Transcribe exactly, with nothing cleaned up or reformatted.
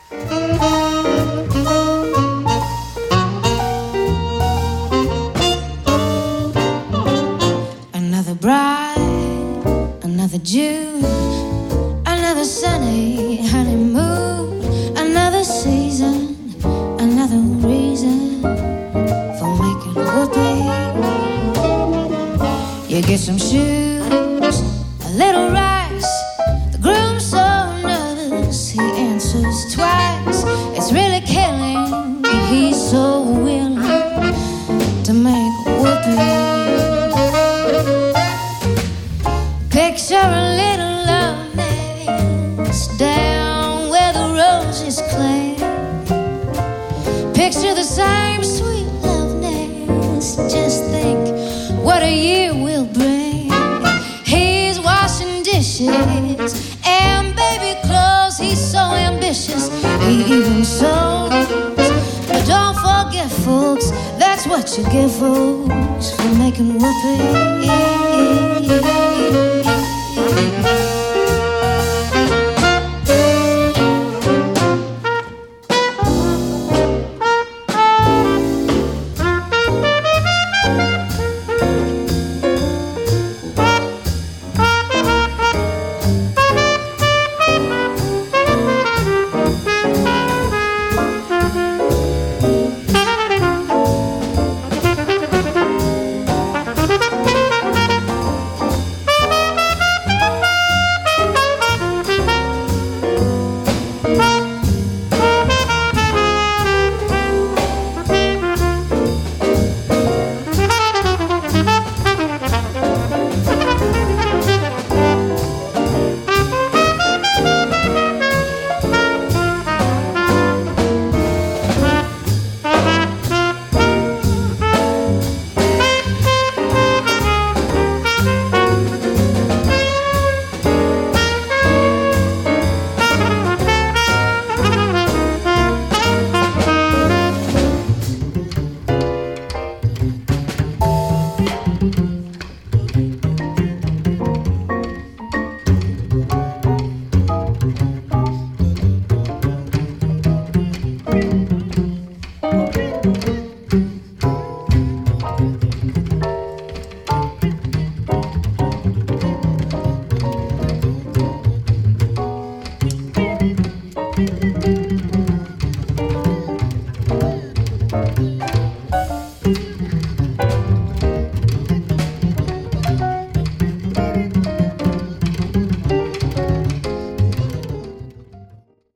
Another bride, another June, another sunny honeymoon, another season, another reason for making whoopee. You get some shoes, a little rice. The groom's so nervous, he answers twice. It's really killing, and he's so willing to make whoopee. Picture a little love nest down where the roses cling. Picture the same sweet love nest. Just think what a year will bring. He's washing dishes and baby clothes. He's so ambitious, he even sews. But don't forget, folks, that's what you get, folks, for making whoopee.